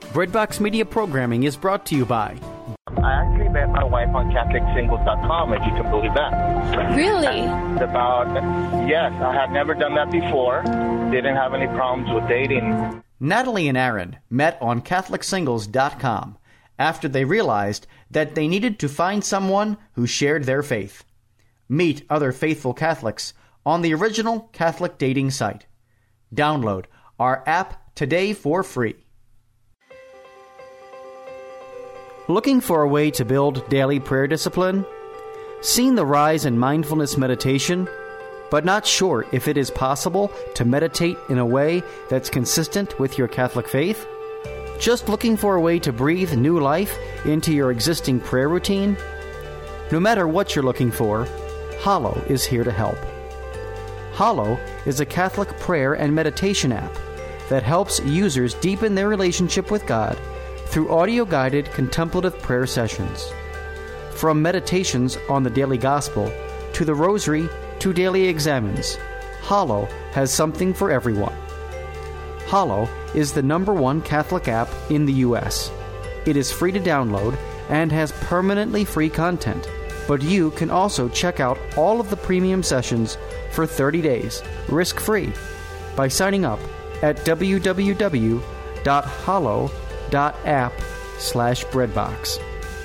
Breadbox Media programming is brought to you by... I actually met my wife on CatholicSingles.com, if you can believe that. Really? Yes, I had never done that before. Didn't have any problems with dating. Natalie and Aaron met on CatholicSingles.com after they realized that they needed to find someone who shared their faith. Meet other faithful Catholics on the original Catholic dating site. Download our app today for free. Looking for a way to build daily prayer discipline? Seen the rise in mindfulness meditation, but not sure if it is possible to meditate in a way that's consistent with your Catholic faith? Just looking for a way to breathe new life into your existing prayer routine? No matter what you're looking for, Hallow is here to help. Hallow is a Catholic prayer and meditation app that helps users deepen their relationship with God through audio-guided contemplative prayer sessions. From meditations on the daily gospel to the rosary to daily examens, Hallow has something for everyone. Hallow is the #1 Catholic app in the U.S. It is free to download and has permanently free content, but you can also check out all of the premium sessions for 30 days, risk-free, by signing up at www.hallow.app/breadbox.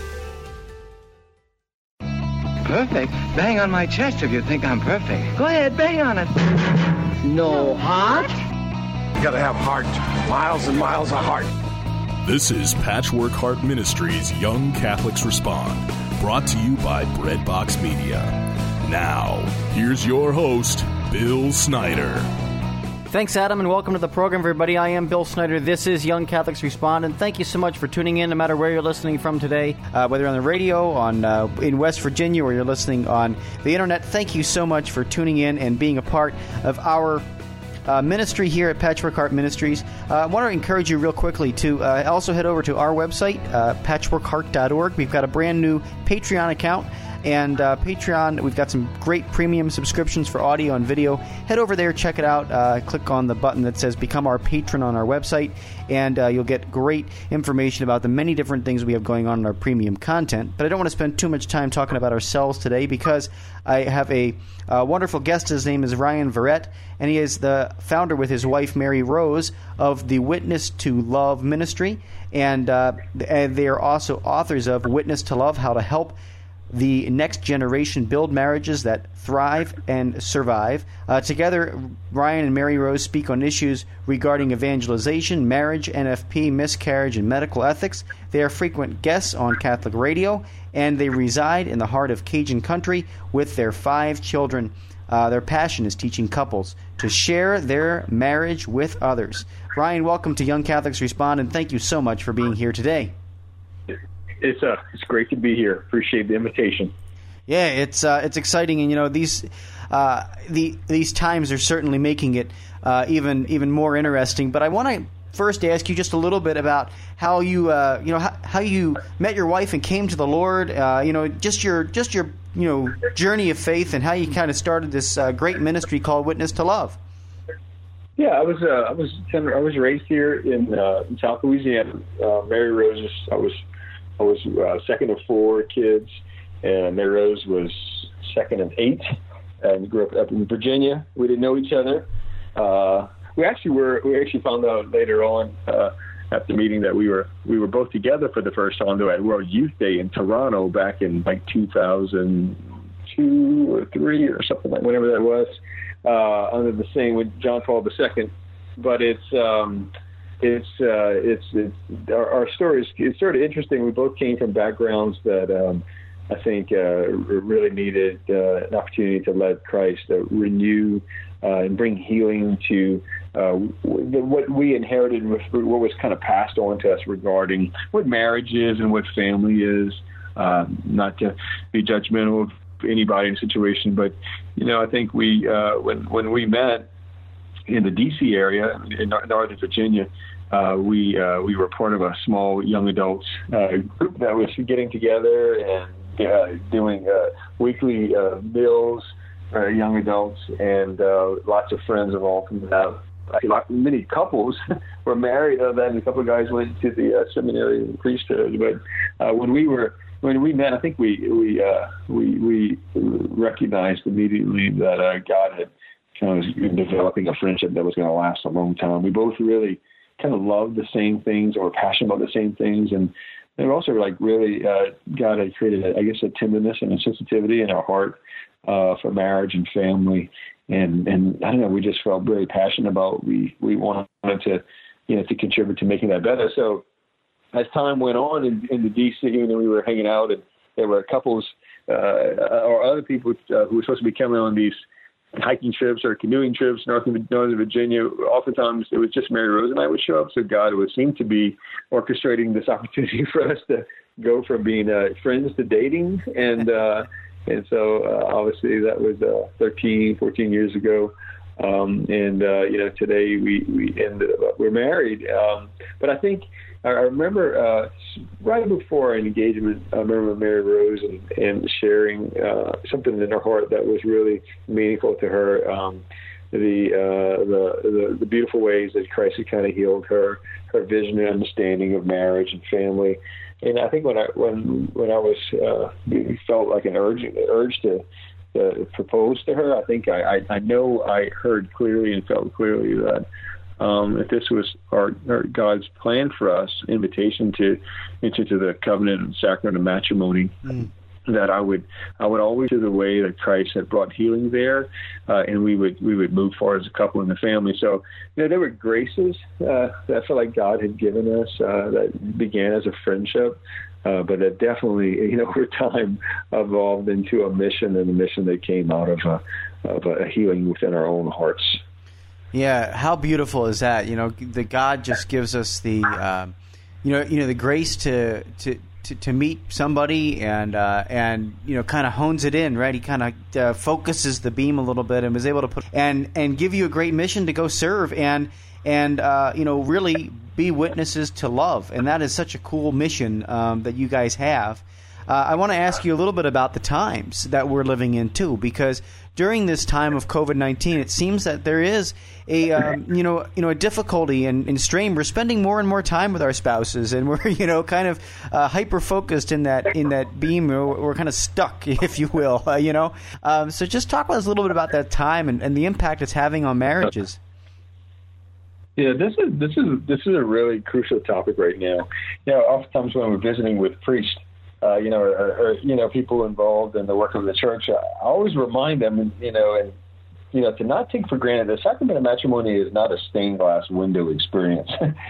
Perfect? Bang on my chest if you think I'm perfect. Go ahead, bang on it. No heart? You gotta have heart. Miles and miles of heart. This is Patchwork Heart Ministries Young Catholics Respond, brought to you by Breadbox Media. Now, here's your host, Bill Snyder. Thanks, Adam, and welcome to the program, everybody. I am Bill Snyder. This is Young Catholics Respond, and thank you so much for tuning in, no matter where you're listening from today, whether on the radio, in West Virginia, or you're listening on the internet. Thank you so much for tuning in and being a part of our ministry here at Patchwork Heart Ministries. I want to encourage you real quickly to also head over to our website, patchworkheart.org. We've got a brand new Patreon account. And Patreon, we've got some great premium subscriptions for audio and video. Head over there, check it out. Click on the button that says Become Our Patron on our website, and you'll get great information about the many different things we have going on in our premium content. But I don't want to spend too much time talking about ourselves today because I have a wonderful guest. His name is Ryan Verrett, and he is the founder with his wife, Mary Rose, of the Witness to Love ministry. And they are also authors of Witness to Love, How to Help the Next Generation Build Marriages That Thrive and Survive. Together, Ryan and Mary Rose speak on issues regarding evangelization, marriage, NFP, miscarriage, and medical ethics. They are frequent guests on Catholic radio, and they reside in the heart of Cajun country with their 5 children. Their passion is teaching couples to share their marriage with others. Ryan, welcome to Young Catholics Respond, and thank you so much for being here today. It's great to be here. Appreciate the invitation. Yeah, it's exciting, and these times are certainly making it even more interesting. But I want to first ask you just a little bit about how you how you met your wife and came to the Lord. Just your journey of faith and how you kind of started this great ministry called Witness to Love. Yeah, I was raised here in South Louisiana. Mary Rose, I was second of 4 kids, and Mary Rose was second of 8, and grew up in Virginia. We didn't know each other. We actually found out later on at the meeting that we were both together for the first time though at World Youth Day in Toronto back in like 2002 or 3 or something like whenever that was, under the same with John Paul II. But our story is sort of interesting. We both came from backgrounds that I think really needed an opportunity to let Christ renew and bring healing to what we inherited, what was kind of passed on to us regarding what marriage is and what family is. Not to be judgmental of anybody in a situation, but I think we when we met in the D.C. area in Northern Virginia. We were part of a small young adults group that was getting together and doing weekly meals for young adults, and lots of friends have all come out like many couples were married, then a couple of guys went to the seminary and priesthood. But when we met, I think we recognized immediately that God had kind of developing a friendship that was going to last a long time. We both really kind of loved the same things, or were passionate about the same things, and they were also like really God had created, a tenderness and a sensitivity in our heart for marriage and family. And I don't know, we just felt very passionate about. We wanted to contribute to making that better. So as time went on in the DC, and we were hanging out, and there were couples or other people who were supposed to be coming on these hiking trips or canoeing trips northern Virginia. Oftentimes it was just Mary Rose and I would show up. So God would seem to be orchestrating this opportunity for us to go from being friends to dating. And so obviously that was 13, 14 years ago. Today we're married. But I think I remember right before our engagement, I remember Mary Rose and sharing something in her heart that was really meaningful to her. The beautiful ways that Christ had kind of healed her vision and understanding of marriage and family. And I think when I was felt like an urge to propose to her, I think I know I heard clearly and felt clearly that if this was our God's plan for us, invitation to enter to the covenant and sacrament of matrimony, that I would always do the way that Christ had brought healing there, and we would move forward as a couple in the family. So there were graces that I feel like God had given us that began as a friendship, but that definitely over time evolved into a mission, and a mission that came out of a healing within our own hearts. Yeah, how beautiful is that? The God just gives us the, the grace to meet somebody and kind of hones it in, right? He kind of focuses the beam a little bit and was able to put and give you a great mission to go serve and really be witnesses to love, and that is such a cool mission that you guys have. I want to ask you a little bit about the times that we're living in too, because during this time of COVID-19, it seems that there is a a difficulty and strain. We're spending more and more time with our spouses, and we're kind of hyper focused in that beam. We're kind of stuck, if you will. So just talk with us a little bit about that time and the impact it's having on marriages. Yeah, this is a really crucial topic right now. Oftentimes when we're visiting with priests, or people involved in the work of the church, I always remind them, to not take for granted the sacrament of matrimony is not a stained glass window experience.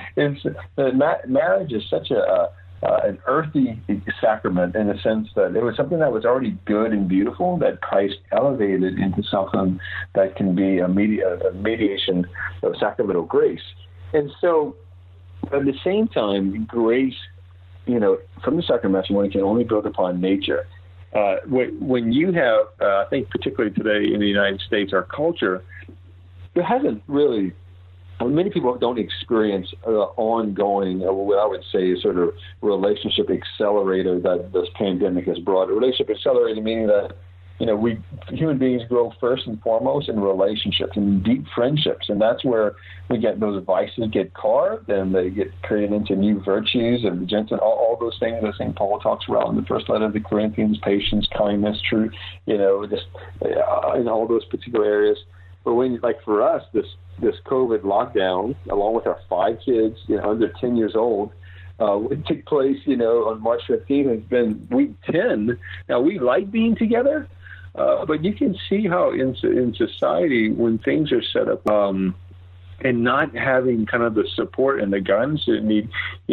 Marriage is such an earthy sacrament in the sense that it was something that was already good and beautiful that Christ elevated into something that can be a mediation of sacramental grace. And so at the same time, grace, from the sacrament of matrimony can only build upon nature. When you have, I think particularly today in the United States, our culture, there hasn't really, many people don't experience ongoing, what I would say is sort of relationship accelerator that this pandemic has brought. A relationship accelerator meaning that, we human beings grow first and foremost in relationships and deep friendships, and that's where we get those vices get carved and they get created into new virtues and gentleness, all those things that St. Paul talks about in the first letter of the Corinthians: patience, kindness, truth, just in all those particular areas. But when, like for us, this COVID lockdown, along with our 5 kids under 10 years old, it took place, on March 15th. It's been week 10. Now, we like being together, but you can see how in society, when things are set up and not having kind of the support and the guidance that need,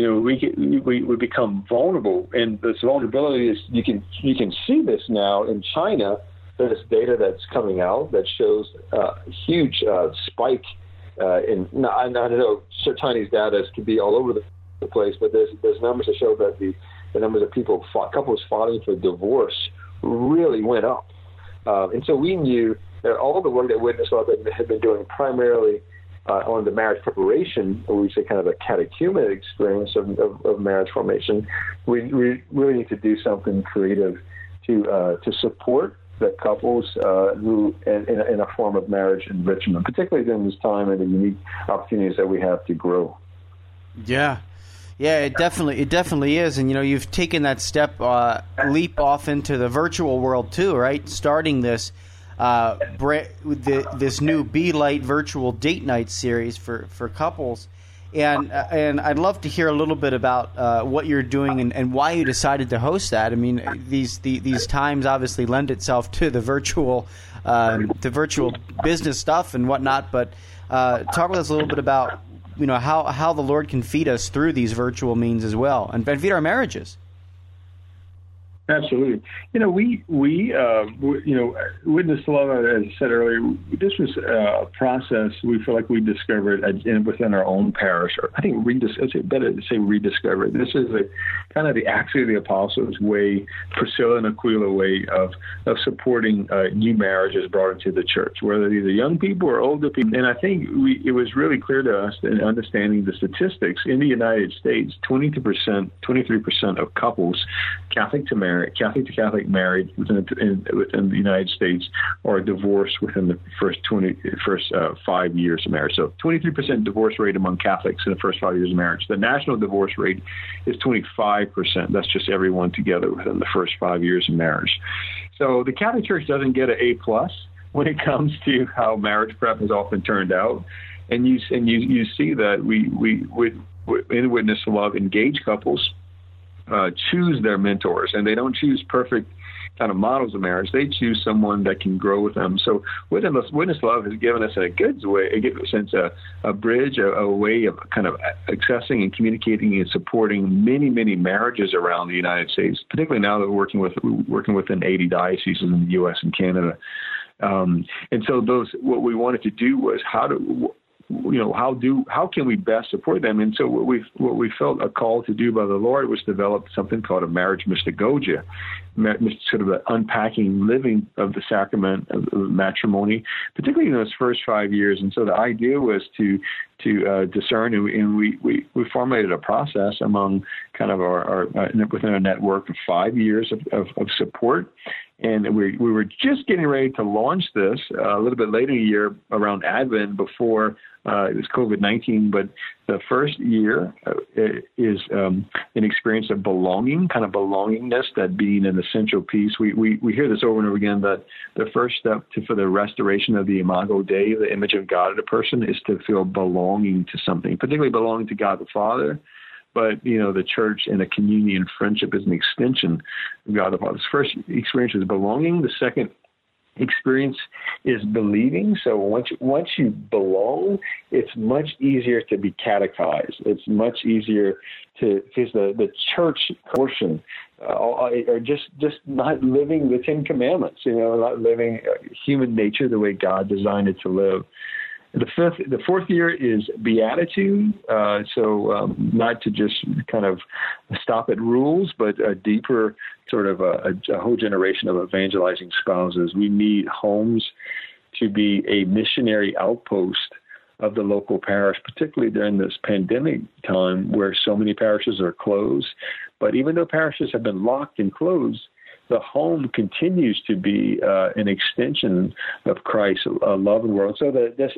we become vulnerable. And this vulnerability is, you can see this now in China. There's data that's coming out that shows a huge spike in. Now, I know Chinese data can be all over the place, but there's numbers that show that the numbers of couples filing for divorce really went up. And so we knew that all the work that Witness Love had been doing primarily on the marriage preparation, or we say kind of a catechumenate experience of marriage formation, we really need to do something creative to support the couples who in a form of marriage enrichment, particularly during this time and the unique opportunities that we have to grow. Yeah, it definitely is. And you've taken that leap off into the virtual world too, right? Starting this this new Be Light virtual date night series for couples. And I'd love to hear a little bit about what you're doing and why you decided to host that. I mean, these times obviously lend itself to the virtual business stuff and whatnot. But talk with us a little bit about how the Lord can feed us through these virtual means as well, and feed our marriages. Absolutely. We Witness to Love, as I said earlier, this was a process we feel like we discovered within our own parish. Or I think better to say rediscovered. This is kind of the Acts of the Apostles way, Priscilla and Aquila way of supporting new marriages brought into the church, whether these are young people or older people. And I think it was really clear to us in understanding the statistics in the United States, 23% of couples, Catholic to Catholic married within the United States, are divorced within the first 5 years of marriage. So 23% divorce rate among Catholics in the first 5 years of marriage. The national divorce rate is 25%. That's just everyone together within the first 5 years of marriage. So the Catholic Church doesn't get an A+ when it comes to how marriage prep has often turned out. And you see that we in Witness to Love engage couples, choose their mentors, and they don't choose perfect kind of models of marriage. They choose someone that can grow with them. So Witness to Love has given us a bridge, a way of kind of accessing and communicating and supporting many, many marriages around the United States, particularly now that we're working within 80 dioceses in the U.S. and Canada. And so what we wanted to do was how can we best support them? And so what we felt a call to do by the Lord was develop something called a marriage mystagogia, sort of an unpacking living of the sacrament of matrimony, particularly in those first 5 years. And so the idea was to discern, and we formulated a process among kind of our within our network of 5 years of support. And we were just getting ready to launch this a little bit later in the year around Advent before it was COVID-19. But the first year is an experience of belonging, kind of belongingness, that being an essential piece. We hear this over and over again, that the first step for the restoration of the Imago Dei, the image of God in a person, is to feel belonging to something, particularly belonging to God the Father. But, the church and a communion friendship is an extension of God the Father. The first experience is belonging. The second experience is believing. So once you belong, it's much easier to be catechized. It's much easier because the church portion are just not living the Ten Commandments, not living human nature the way God designed it to live. The fourth year is beatitude. So not to just kind of stop at rules, but a deeper sort of a whole generation of evangelizing spouses. We need homes to be a missionary outpost of the local parish, particularly during this pandemic time where so many parishes are closed. But even though parishes have been locked and closed, the home continues to be an extension of Christ's love and world. So this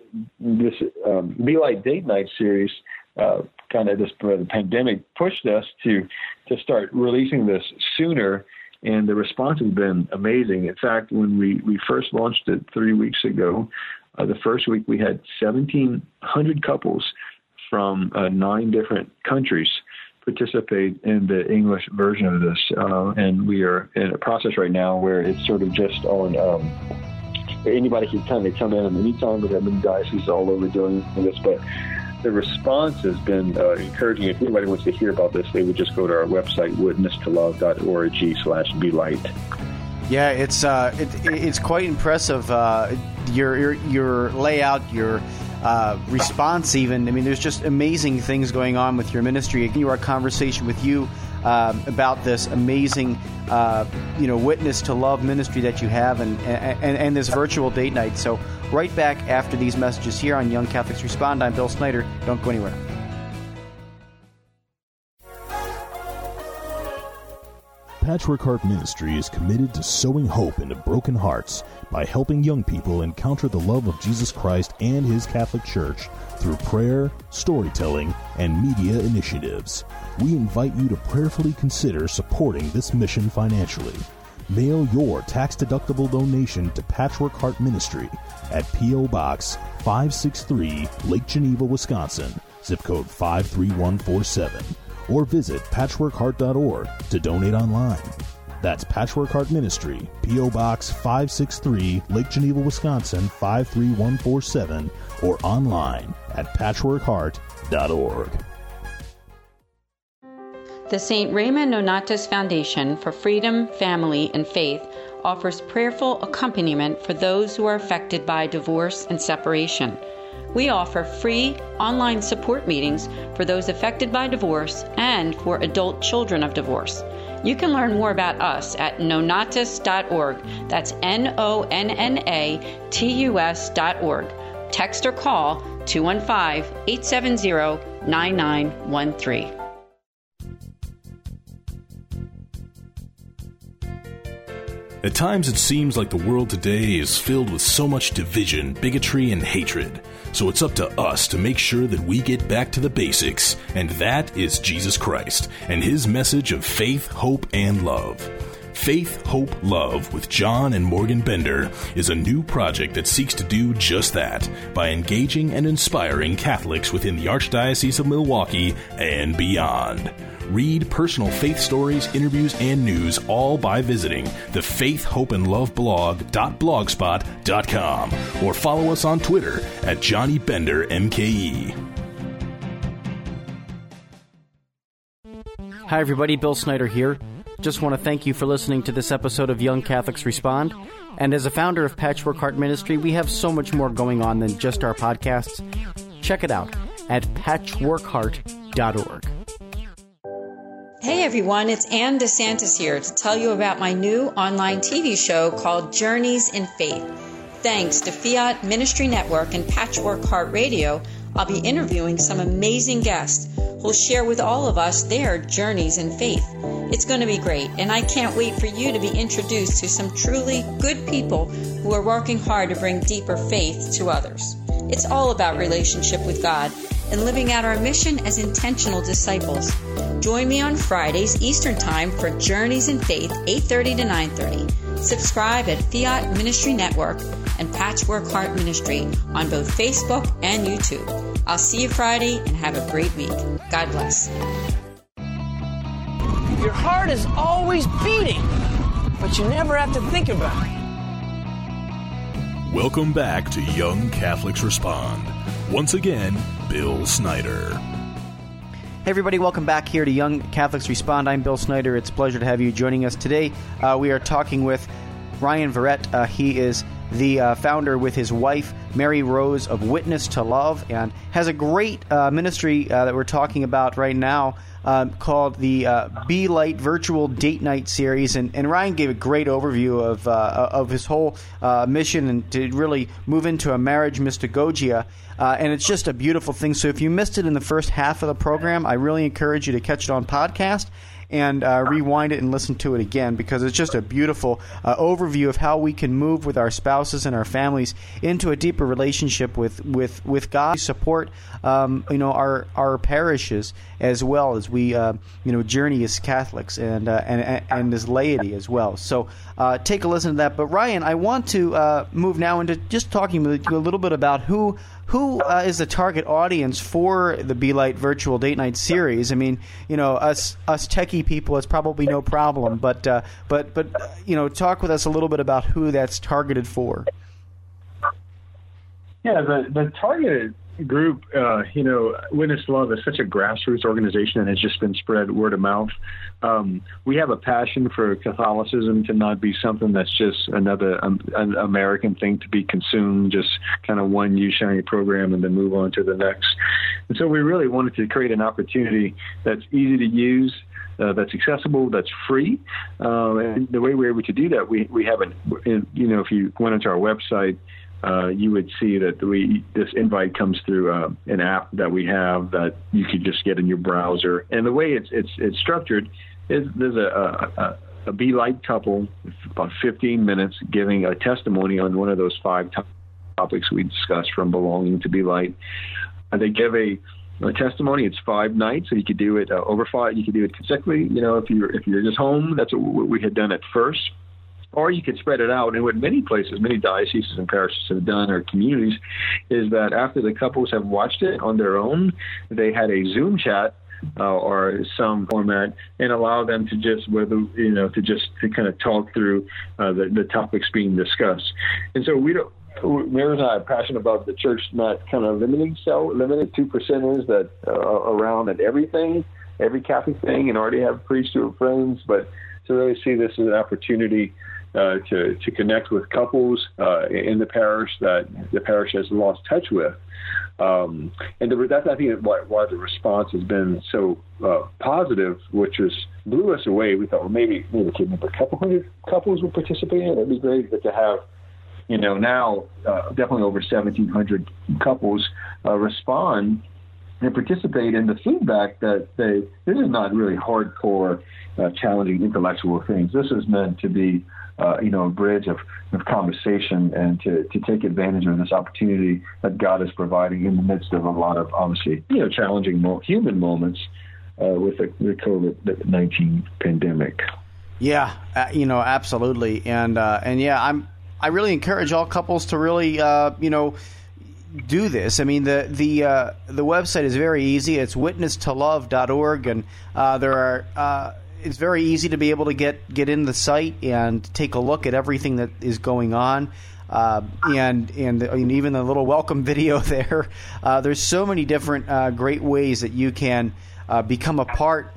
Be Light Date Night series, the pandemic pushed us to start releasing this sooner, and the response has been amazing. In fact, when we first launched it 3 weeks ago, the first week we had 1,700 couples from 9 different countries participate in the English version of this, and we are in a process right now where it's sort of just on anybody can kind of come in at any time. We have many dioceses all over doing this, but the response has been encouraging. If anybody wants to hear about this, they would just go to our website, witnesstolove.org/BeLight. Yeah, it's quite impressive. Your layout, your response even. I mean, there's just amazing things going on with your ministry. Our conversation with you about this amazing, Witness to Love ministry that you have, and this virtual date night. So right back after these messages here on Young Catholics Respond. I'm Bill Snyder. Don't go anywhere. Patchwork Heart Ministry is committed to sowing hope into broken hearts by helping young people encounter the love of Jesus Christ and His Catholic Church through prayer, storytelling, and media initiatives. We invite you to prayerfully consider supporting this mission financially. Mail your tax-deductible donation to Patchwork Heart Ministry at P.O. Box 563, Lake Geneva, Wisconsin, zip code 53147, or visit patchworkheart.org to donate online. That's Patchwork Heart Ministry, P.O. Box 563, Lake Geneva, Wisconsin 53147, or online at patchworkheart.org. The St. Raymond Nonatus Foundation for Freedom, Family, and Faith offers prayerful accompaniment for those who are affected by divorce and separation. We offer free online support meetings for those affected by divorce and for adult children of divorce. You can learn more about us at nonatus.org. That's NONNATUS.org. Text or call 215-870-9913. At times it seems like the world today is filled with so much division, bigotry, and hatred. So it's up to us to make sure that we get back to the basics, and that is Jesus Christ and His message of faith, hope, and love. Faith, Hope, Love with John and Morgan Bender is a new project that seeks to do just that by engaging and inspiring Catholics within the Archdiocese of Milwaukee and beyond. Read personal faith stories, interviews, and news all by visiting the Faith, Hope, and Love blog.blogspot.com or follow us on Twitter at Johnny Bender MKE. Hi, everybody. Bill Snyder here. Just want to thank you for listening to this episode of Young Catholics Respond. And as a founder of Patchwork Heart Ministry, we have so much more going on than just our podcasts. Check it out at patchworkheart.org. Hey everyone, it's Ann DeSantis here to tell you about my new online TV show called Journeys in Faith. Thanks to Fiat Ministry Network and Patchwork Heart Radio, I'll be interviewing some amazing guests who'll share with all of us their journeys in faith. It's going to be great, and I can't wait for you to be introduced to some truly good people who are working hard to bring deeper faith to others. It's all about relationship with God and living out our mission as intentional disciples. Join me on Fridays Eastern Time for Journeys in Faith, 8:30 to 9:30. Subscribe at Fiat Ministry Network and Patchwork Heart Ministry on both Facebook and YouTube. I'll see you Friday and have a great week. God bless. Your heart is always beating, but you never have to think about it. Welcome back to Young Catholics Respond. Once again, Bill Snyder. Hey everybody, welcome back here to Young Catholics Respond. I'm Bill Snyder. It's a pleasure to have you joining us today. We are talking with Ryan Verrett. He is the founder with his wife, Mary Rose, of Witness to Love, and has a great ministry that we're talking about right now called the Be Light Virtual Date Night Series. And Ryan gave a great overview of his whole mission and to really move into a marriage mystagogia. And it's just a beautiful thing. So if you missed it in the first half of the program, I really encourage you to catch it on podcast and rewind it and listen to it again, because it's just a beautiful overview of how we can move with our spouses and our families into a deeper relationship with God. We support our parishes as well as we journey as Catholics and as laity as well. So take a listen to that. But Ryan, I want to move now into just talking with you a little bit about who is the target audience for the Be Light Virtual Date Night Series. I mean, us techie people, it's probably no problem, but talk with us a little bit about who that's targeted for. Yeah, the targeted group, Witness to Love is such a grassroots organization and has just been spread word of mouth. We have a passion for Catholicism to not be something that's just another an American thing to be consumed, just kind of one news-sharing program and then move on to the next. And so we really wanted to create an opportunity that's easy to use, that's accessible, that's free. And the way we're able to do that, we have if you went onto our website, you would see that this invite comes through an app that we have that you could just get in your browser. And the way it's structured is there's a Be Light couple, about 15 minutes, giving a testimony on one of those 5 topics we discussed, from belonging to Be Light. They give a testimony. It's 5 nights, so you could do it over 5. You could do it consecutively. If you're just home, that's what we had done at first. Or you could spread it out. And what many places, many dioceses and parishes have done, or communities, is that after the couples have watched it on their own, they had a Zoom chat or some format, and allow them to just to kind of talk through the topics being discussed. And so Mary and I are passionate about the church not kind of limited 2%ers that are around at everything, every Catholic thing, and already have priests who are friends, but to really see this as an opportunity to connect with couples in the parish that the parish has lost touch with. And that's, I think, why the response has been so positive, which blew us away. We thought, well, maybe a couple hundred couples will participate in it. That'd be great. But to have, now definitely over 1,700 couples respond and participate in the feedback that this is not really hardcore, challenging intellectual things. This is meant to be a bridge of conversation, and to take advantage of this opportunity that God is providing in the midst of a lot of, obviously, challenging human moments with the COVID-19 pandemic. Yeah, absolutely. And yeah, I really encourage all couples to really, do this. I mean, the website is very easy. It's witnesstolove.org, and it's very easy to be able to get in the site and take a look at everything that is going on, and even the little welcome video there. There's so many different great ways that you can become a part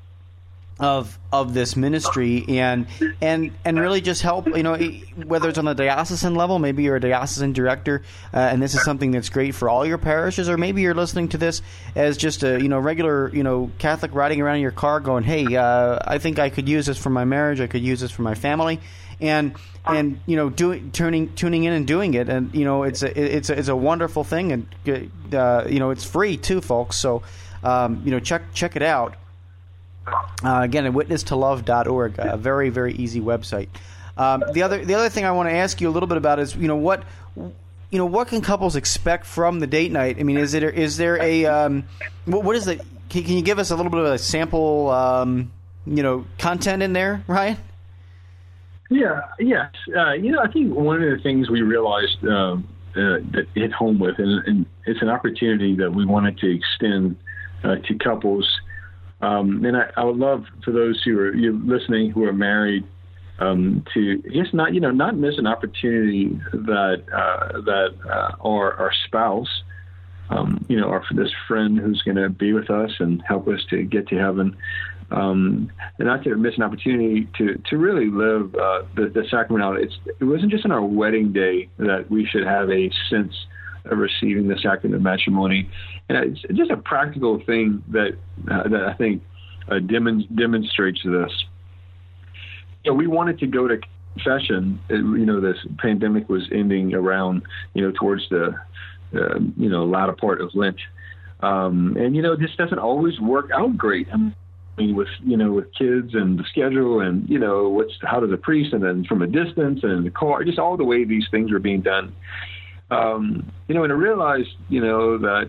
of this ministry and really just help, whether it's on the diocesan level. Maybe you're a diocesan director, and this is something that's great for all your parishes, or maybe you're listening to this as just a regular Catholic riding around in your car going, hey, I think I could use this for my marriage, I could use this for my family, and tuning in and doing it, and it's a wonderful thing, and it's free too, folks. So check it out. Again, at witnesstolove.org, a very, very easy website. The other thing I want to ask you a little bit about is, what can couples expect from the date night? I mean, is there a what is it? Can you give us a little bit of a sample, content in there, Ryan? Yeah. Yes. I think one of the things we realized that hit home with, and it's an opportunity that we wanted to extend to couples. And I would love for those who are listening who are married to just not miss an opportunity that our spouse, or for this friend who's going to be with us and help us to get to heaven, and not to miss an opportunity to really live the sacrament out. It wasn't just on our wedding day that we should have a sense of receiving the sacrament of matrimony, and it's just a practical thing that I think demonstrates this. We wanted to go to confession. This pandemic was ending around towards the latter part of Lent, and this doesn't always work out great. I mean, with kids and the schedule, and how does a priest, and then from a distance, and in the car, just all the way these things were being done. And I realized, that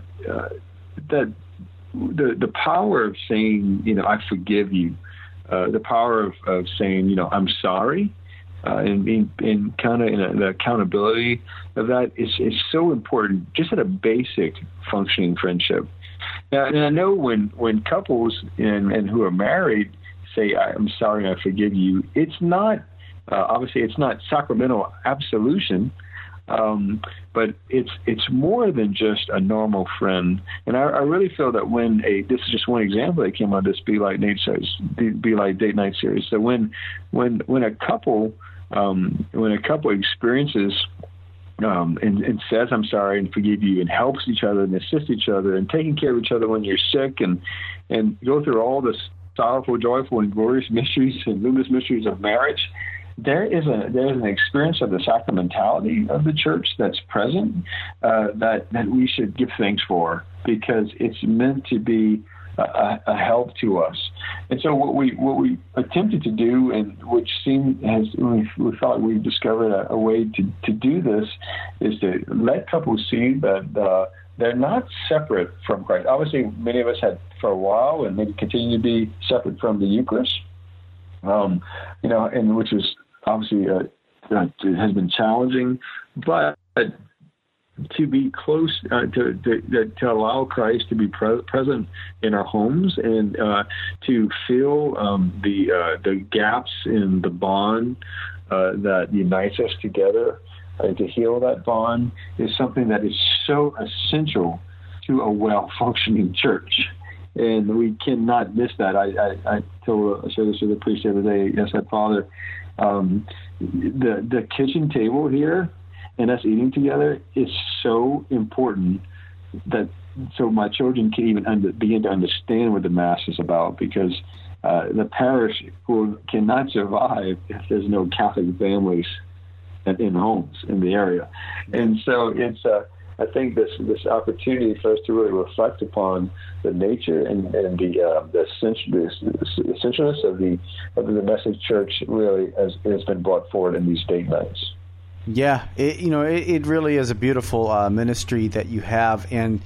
the power of saying, I forgive you, the power of saying, I'm sorry, and being kind of in the accountability of that is so important, just at a basic functioning friendship. Now, and I know when couples and who are married say, I'm sorry, I forgive you, it's not, obviously it's not sacramental absolution, but it's more than just a normal friend. And I really feel that this is just one example that came out of this Be Light Date Night series. So when a couple experiences and says I'm sorry and forgive you, and helps each other and assists each other and taking care of each other when you're sick, and go through all the sorrowful, joyful, and glorious mysteries and luminous mysteries of marriage, there's an experience of the sacramentality of the church that's present that we should give thanks for, because it's meant to be a help to us. And so what we attempted to do, and which we thought we discovered a way to do this, is to let couples see that they're not separate from Christ. Obviously, many of us had for a while, and maybe continue to be separate from the Eucharist. And which is obviously it has been challenging, but to be close, to allow Christ to be present in our homes, and to fill the gaps in the bond that unites us together, to heal that bond, is something that is so essential to a well-functioning church. And we cannot miss that. I shared this with the priest the other day. I said, Father, the kitchen table here and us eating together is so important so my children can even begin to understand what the Mass is about, because the parish cannot survive if there's no Catholic families in homes in the area. And so it's I think this opportunity for us to really reflect upon the nature and the essentialness of the Message Church really has been brought forward in these date nights. Yeah, it really is a beautiful ministry that you have, and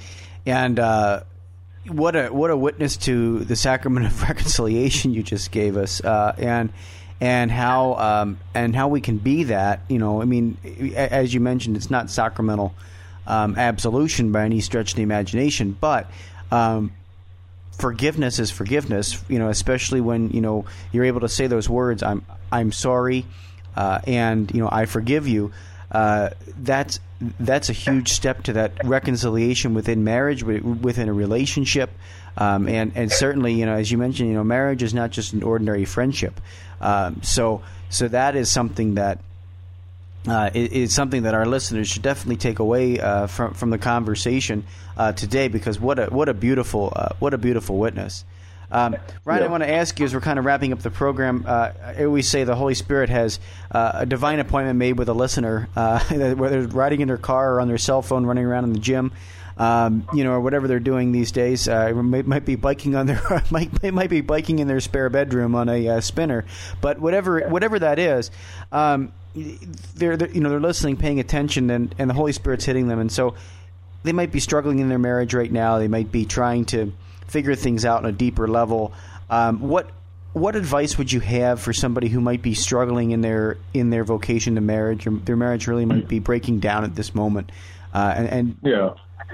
what a witness to the sacrament of reconciliation you just gave us, and how we can be that. As you mentioned, it's not sacramental absolution by any stretch of the imagination, but forgiveness is forgiveness. Especially when you're able to say those words, "I'm sorry," and I forgive you. That's a huge step to that reconciliation within marriage, within a relationship, and certainly as you mentioned, marriage is not just an ordinary friendship. So that is something that. Is something that our listeners should definitely take away from the conversation today, because what a beautiful witness. Ryan, I want to ask you, as we're kind of wrapping up the program, I always say the Holy Spirit has a divine appointment made with a listener, whether they're riding in their car or on their cell phone, running around in the gym, or whatever they're doing these days. Might be biking on their might be biking in their spare bedroom on a spinner, but whatever that is. They're listening, paying attention, and the Holy Spirit's hitting them, and so they might be struggling in their marriage right now. They might be trying to figure things out on a deeper level. What advice would you have for somebody who might be struggling in their vocation to marriage, or their marriage really might be breaking down at this moment? Our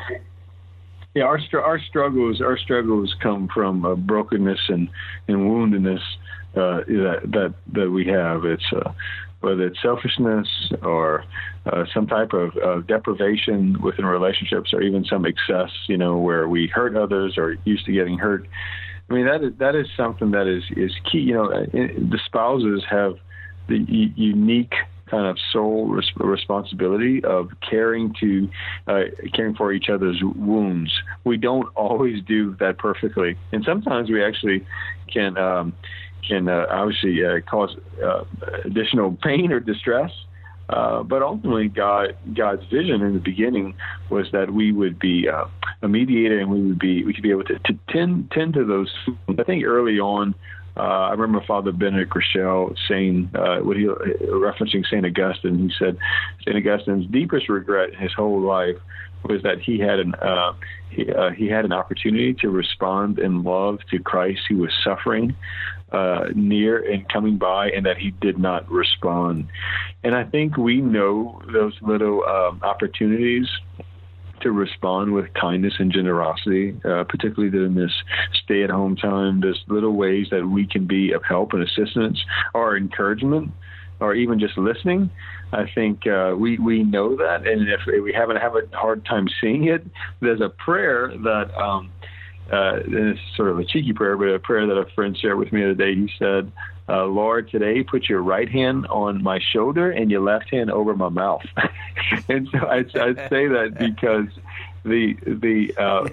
struggles come from brokenness and woundedness that we have. It's whether it's selfishness or some type of deprivation within relationships, or even some excess, where we hurt others or used to getting hurt. I mean, that is something that is key. The spouses have the unique kind of sole responsibility of caring for each other's wounds. We don't always do that perfectly, and sometimes we actually can obviously cause additional pain or distress. But ultimately, God's vision in the beginning was that we would be a mediator, and we could be able to tend to those. I think early on, I remember Father Benedict Rochelle saying, referencing St. Augustine. He said St. Augustine's deepest regret in his whole life was that he had an opportunity to respond in love to Christ, who was suffering near and coming by, and that he did not respond. And I think we know those little opportunities to respond with kindness and generosity, particularly during this stay-at-home time. There's little ways that we can be of help and assistance or encouragement, or even just listening. I think we know that, and if we have a hard time seeing it, there's a prayer that and it's sort of a cheeky prayer, but a prayer that a friend shared with me the other day. He said, Lord, today put your right hand on my shoulder and your left hand over my mouth. And so I'd say that because the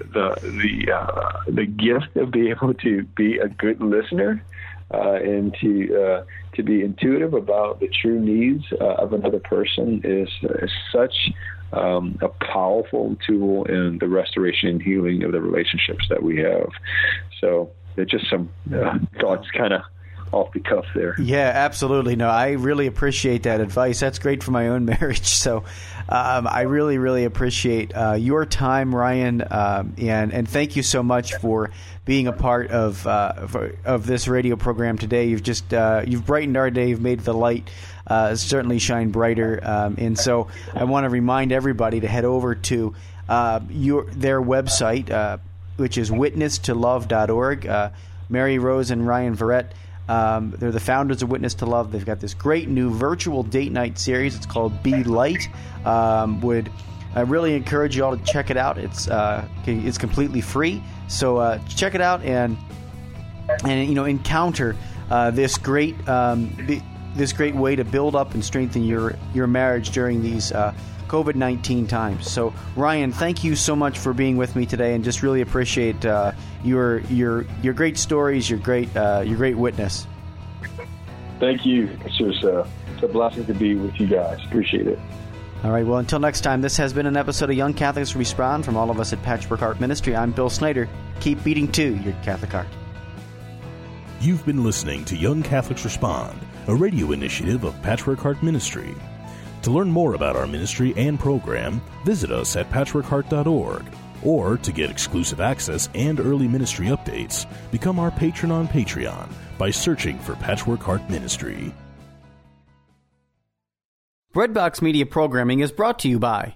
gift of being able to be a good listener and to be intuitive about the true needs of another person is such a powerful tool in the restoration and healing of the relationships that we have. So there's just some thoughts kind of off the cuff there. Yeah, absolutely. No, I really appreciate that advice. That's great for my own marriage. So I really, really appreciate your time, Ryan, and thank you so much for being a part of this radio program today. You've brightened our day. You've made the light certainly shine brighter. And so I want to remind everybody to head over to their website, which is witnesstolove.org. Mary Rose and Ryan Verrett, they're the founders of Witness to Love. They've got this great new virtual date night series. It's called Be Light. I really encourage you all to check it out. It's completely free. So check it out and encounter this great way to build up and strengthen your marriage during these COVID-19 times. So Ryan, thank you so much for being with me today, and just really appreciate your great stories, your great witness. Thank you. It's a blessing to be with you guys. Appreciate it. All right, well, until next time, this has been an episode of Young Catholics Respond from all of us at Patchwork Heart Ministry. I'm Bill Snyder. Keep beating to your Catholic heart. You've been listening to Young Catholics Respond, a radio initiative of Patchwork Heart Ministry. To learn more about our ministry and program, visit us at patchworkheart.org. Or to get exclusive access and early ministry updates, become our patron on Patreon by searching for Patchwork Heart Ministry. Breadbox Media Programming is brought to you by...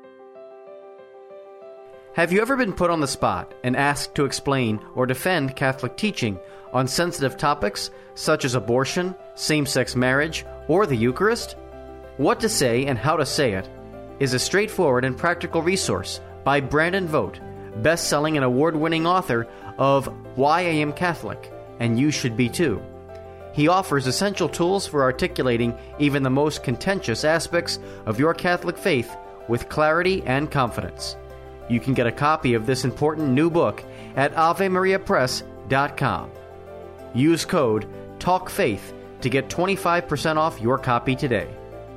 Have you ever been put on the spot and asked to explain or defend Catholic teaching on sensitive topics such as abortion, same-sex marriage, or the Eucharist? What to Say and How to Say It is a straightforward and practical resource by Brandon Vogt, best-selling and award-winning author of Why I Am Catholic, and You Should Be Too. He offers essential tools for articulating even the most contentious aspects of your Catholic faith with clarity and confidence. You can get a copy of this important new book at AveMariaPress.com. Use code TALKFAITH to get 25% off your copy today.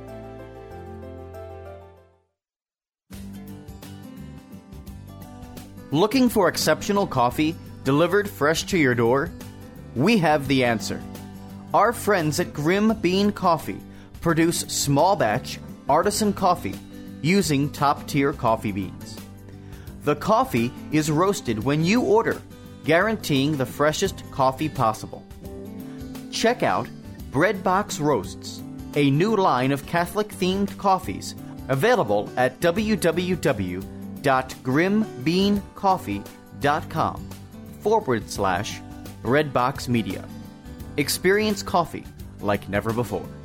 Looking for exceptional coffee delivered fresh to your door? We have the answer. Our friends at Grim Bean Coffee produce small batch artisan coffee using top-tier coffee beans. The coffee is roasted when you order, guaranteeing the freshest coffee possible. Check out Breadbox Roasts, a new line of Catholic-themed coffees available at www.grimbeancoffee.com/Breadbox Media. Experience coffee like never before.